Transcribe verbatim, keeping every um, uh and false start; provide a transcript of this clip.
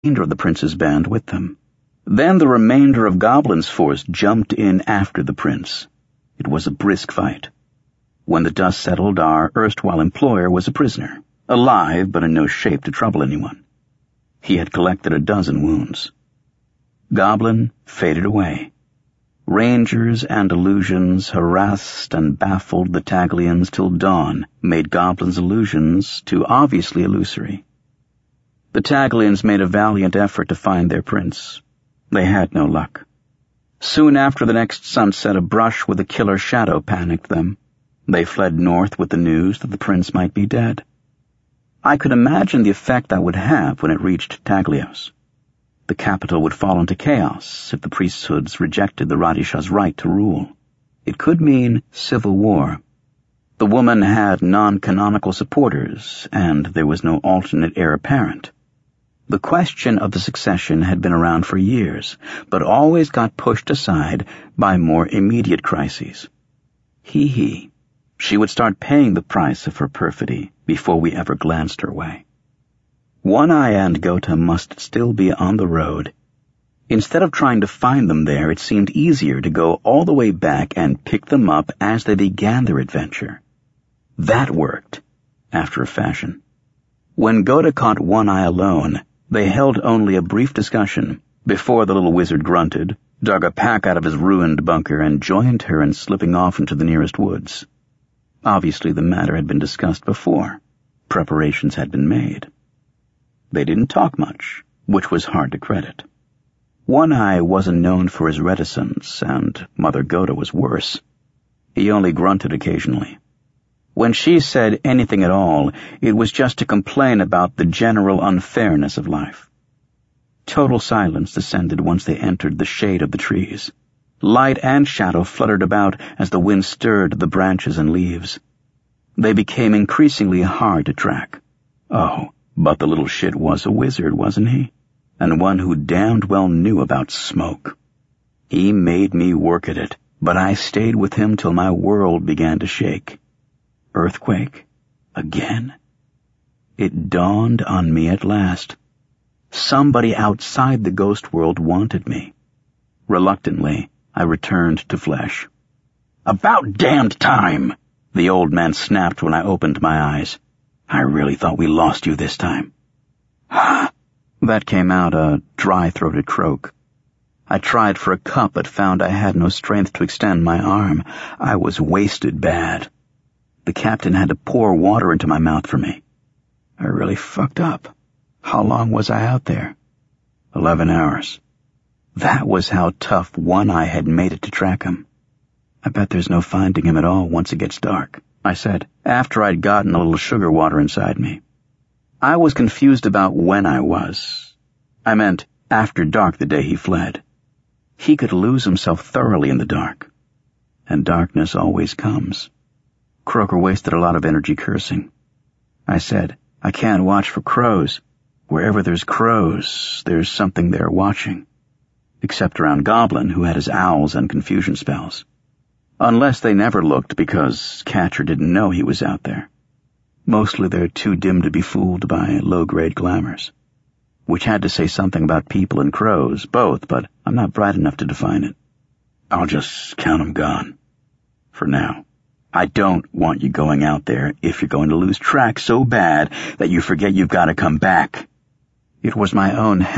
remainder of the prince's band with them. Then the remainder of Goblin's force jumped in after the prince. It was a brisk fight. When the dust settled, our erstwhile employer was a prisoner, alive but in no shape to trouble anyone. He had collected a dozen wounds. Goblin faded away. Rangers and illusions harassed and baffled the Taglians till dawn made Goblin's illusions too obviously illusory. The Taglians made a valiant effort to find their prince. They had no luck. Soon after the next sunset, a brush with a killer shadow panicked them. They fled north with the news that the prince might be dead. I could imagine the effect that would have when it reached Taglios. The capital would fall into chaos if the priesthoods rejected the Radishah's right to rule. It could mean civil war. The woman had non-canonical supporters, and there was no alternate heir apparent. The question of the succession had been around for years, but always got pushed aside by more immediate crises. Hee-hee. She would start paying the price of her perfidy before we ever glanced her way. One-Eye and Gota must still be on the road. Instead of trying to find them there, it seemed easier to go all the way back and pick them up as they began their adventure. That worked, after a fashion. When Gota caught One-Eye alone, they held only a brief discussion before the little wizard grunted, dug a pack out of his ruined bunker, and joined her in slipping off into the nearest woods. Obviously the matter had been discussed before. Preparations had been made. They didn't talk much, which was hard to credit. One-Eye wasn't known for his reticence, and Mother Gota was worse. He only grunted occasionally. When she said anything at all, it was just to complain about the general unfairness of life. Total silence descended once they entered the shade of the trees. Light and shadow fluttered about as the wind stirred the branches and leaves. They became increasingly hard to track. Oh, but the little shit was a wizard, wasn't he? And one who damned well knew about smoke. He made me work at it, but I stayed with him till my world began to shake. Earthquake? Again? It dawned on me at last. Somebody outside the ghost world wanted me. Reluctantly, I returned to flesh. "About damned time!" the old man snapped when I opened my eyes. "I really thought we lost you this time." "Ha!" That came out a dry-throated croak. I tried for a cup but found I had no strength to extend my arm. I was wasted bad. The captain had to pour water into my mouth for me. I really fucked up. How long was I out there? Eleven hours. That was how tough One-Eye had made it to track him. "I bet there's no finding him at all once it gets dark," I said, after I'd gotten a little sugar water inside me. I was confused about when I was. I meant after dark the day he fled. He could lose himself thoroughly in the dark. And darkness always comes. Croker wasted a lot of energy cursing. I said, "I can't watch for crows. Wherever there's crows, there's something there watching. Except around Goblin, who had his owls and confusion spells. Unless they never looked because Catcher didn't know he was out there. Mostly they're too dim to be fooled by low-grade glamours. Which had to say something about people and crows, both, but I'm not bright enough to define it. I'll just count 'em gone. For now. I don't want you going out there if you're going to lose track so bad that you forget you've got to come back." It was my own